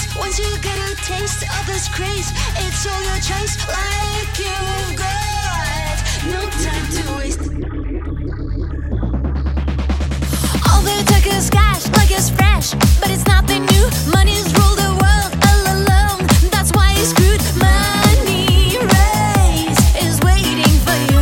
place. Once you get a taste of this craze, it's all your choice. Like you've got no time to waste. All they take is cash, like it's fresh, but it's nothing new. Money's ruled the world all along. That's why it's screwed. Money race is waiting for you.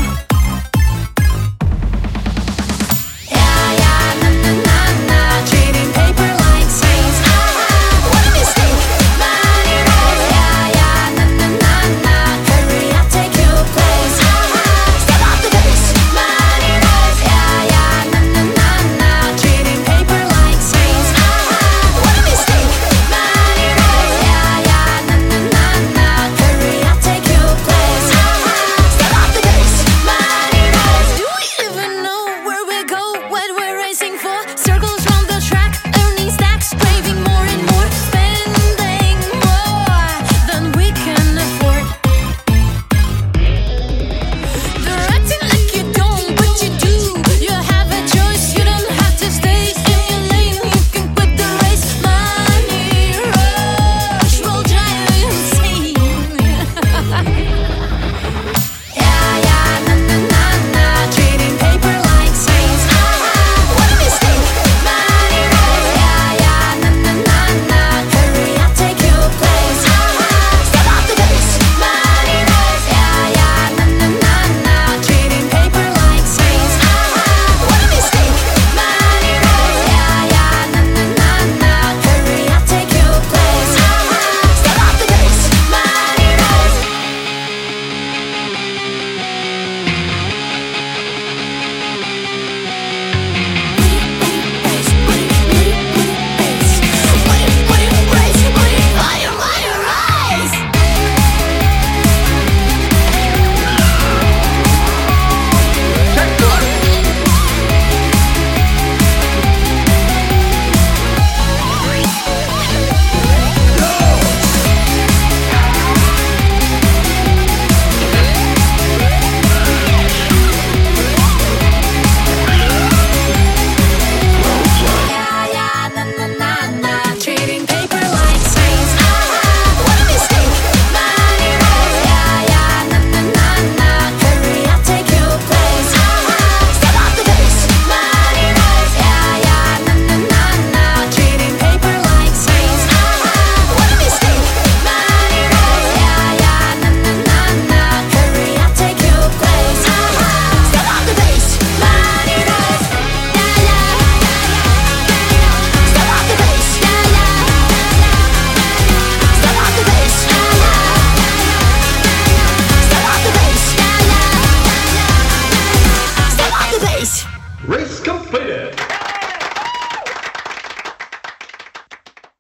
Yeah, yeah, na na na na. Trading paper like saints. What a mistake. Money race. Yeah, yeah, na na na na. Hurry up, take your place. Step off the base. Money race. Yeah, yeah, na na na na. Trading paper like saints. What a mistake. Money race. Yeah, yeah, na na na na. Hurry up, take your place. Step off the base. Money race. Do we even know where we go? What we're racing for? Circles round the track, earning stacks, craving more and more, spending more than we can afford. They're acting like you don't, but you do. You have a choice, you don't have to stay in your lane. You can quit the race. Money rush will drive you insane. Yeah, yeah, na na na na. Trading paper like saints. What a mistake. Money race. Yeah, yeah, na na na na. Hurry up, take your place. Step off the base. Money race. Yeah, yeah, na na na na. Trading paper like saints. What a mistake. Money race. Yeah, yeah, na na na na. Hurry up, take your place. Step off the base. Money race. Yeah, yeah, na na na na. Trading paper like saints. What a mistake. Money race. Yeah, yeah, na na na na. Hurry up, take your place. Step off the base. Money race. Yeah, yeah, na na na na. Trading paper like saints. What a mistake. Money race. Yeah, yeah, na na na na. Hurry up, take your place. Step off the base. Money race. Yeah, yeah. Step off the base. Yeah, yeah. Step off the base. Yeah, yeah. Step off the base. Yeah, yeah. Step off the base. Race completed.